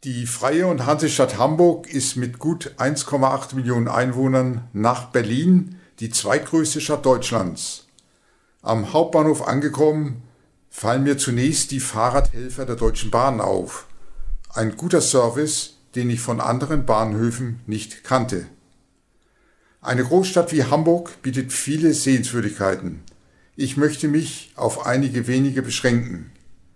Die Freie und Hansestadt Hamburg ist mit gut 1,8 Millionen Einwohnern nach Berlin die zweitgrößte Stadt Deutschlands. Am Hauptbahnhof angekommen, fallen mir zunächst die Fahrradhelfer der Deutschen Bahn auf. Ein guter Service, den ich von anderen Bahnhöfen nicht kannte. Eine Großstadt wie Hamburg bietet viele Sehenswürdigkeiten. Ich möchte mich auf einige wenige beschränken.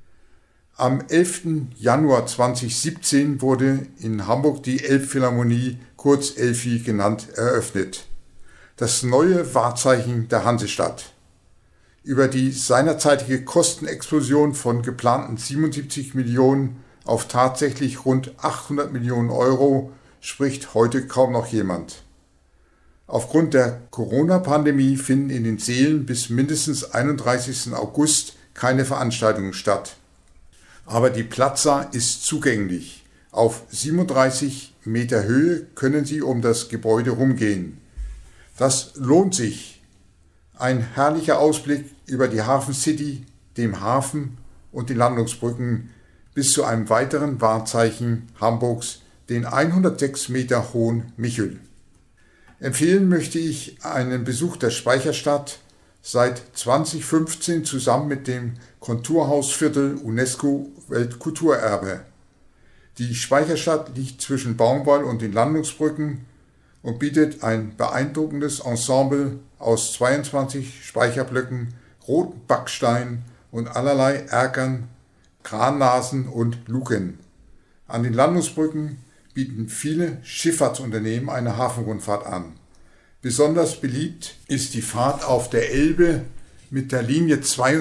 Am 11. Januar 2017 wurde in Hamburg die Elbphilharmonie, kurz Elfi genannt, eröffnet. Das neue Wahrzeichen der Hansestadt. Über die seinerzeitige Kostenexplosion von geplanten 77 Millionen auf tatsächlich rund 800 Millionen Euro spricht heute kaum noch jemand. Aufgrund der Corona-Pandemie finden in den Sälen bis mindestens 31. August keine Veranstaltungen statt. Aber die Plaza ist zugänglich. Auf 37 Meter Höhe können Sie um das Gebäude rumgehen. Das lohnt sich. Ein herrlicher Ausblick über die Hafen City, dem Hafen und die Landungsbrücken bis zu einem weiteren Wahrzeichen Hamburgs, den 106 Meter hohen Michel. Empfehlen möchte ich einen Besuch der Speicherstadt, seit 2015 zusammen mit dem Konturhausviertel UNESCO Weltkulturerbe. Die Speicherstadt liegt zwischen Baumwall und den Landungsbrücken und bietet ein beeindruckendes Ensemble aus 22 Speicherblöcken, roten Backstein und allerlei Erkern, Krannasen und Luken. An den Landungsbrücken bieten viele Schifffahrtsunternehmen eine Hafenrundfahrt an. Besonders beliebt ist die Fahrt auf der Elbe mit der Linie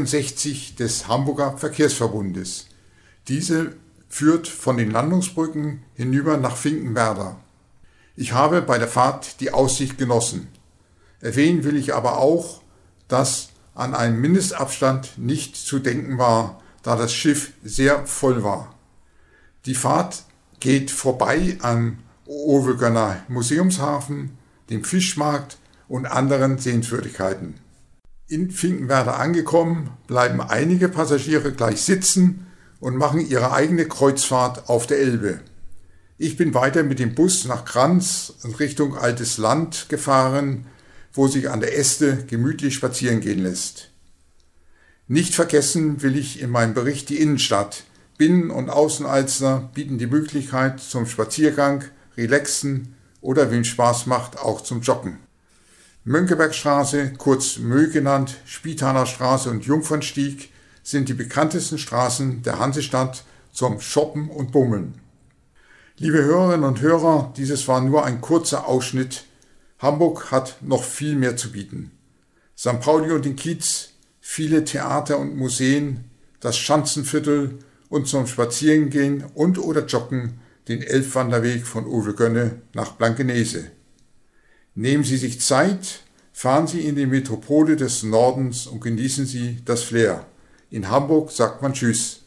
62 des Hamburger Verkehrsverbundes. Diese führt von den Landungsbrücken hinüber nach Finkenwerder. Ich habe bei der Fahrt die Aussicht genossen. Erwähnen will ich aber auch, dass an einen Mindestabstand nicht zu denken war, da das Schiff sehr voll war. Die Fahrt geht vorbei am Ovelgönner Museumshafen, dem Fischmarkt und anderen Sehenswürdigkeiten. In Finkenwerder angekommen, bleiben einige Passagiere gleich sitzen und machen ihre eigene Kreuzfahrt auf der Elbe. Ich bin weiter mit dem Bus nach Kranz Richtung Altes Land gefahren, wo sich an der Este gemütlich spazieren gehen lässt. Nicht vergessen will ich in meinem Bericht die Innenstadt. Binnen- und Außenalster bieten die Möglichkeit zum Spaziergang, Relaxen oder wem Spaß macht, auch zum Joggen. Mönckebergstraße, kurz Mö genannt, Spitaler Straße und Jungfernstieg sind die bekanntesten Straßen der Hansestadt zum Shoppen und Bummeln. Liebe Hörerinnen und Hörer, dieses war nur ein kurzer Ausschnitt. Hamburg hat noch viel mehr zu bieten. St. Pauli und den Kiez, viele Theater und Museen, das Schanzenviertel und zum Spazierengehen und oder Joggen den Elbwanderweg von Ovelgönne nach Blankenese. Nehmen Sie sich Zeit, fahren Sie in die Metropole des Nordens und genießen Sie das Flair. In Hamburg sagt man Tschüss.